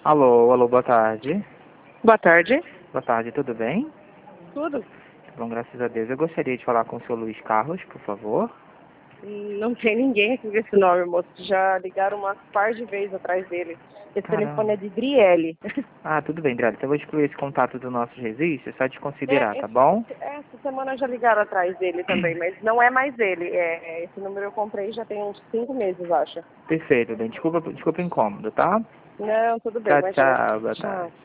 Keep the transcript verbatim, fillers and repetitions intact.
Alô, alô, boa tarde. Boa tarde. Boa tarde, tudo bem? Tudo? Bom, graças a Deus. Eu gostaria de falar com o senhor Luiz Carlos, por favor. Hum, Não tem ninguém aqui com esse nome, moço. Já ligaram umas par de vezes atrás dele. Esse telefone é Caramba. de Driele. Ah, tudo bem, Adriano. Então eu vou excluir esse contato do nosso registro, é só desconsiderar, É, tá esse- bom? essa semana já ligaram atrás dele também, mas não é mais ele. É, esse número eu comprei já tem uns cinco meses, acho. Perfeito, bem. Desculpa, desculpa o incômodo, tá? Não, tudo bem, Tchau, imagina. tchau, boa Tchau. tarde.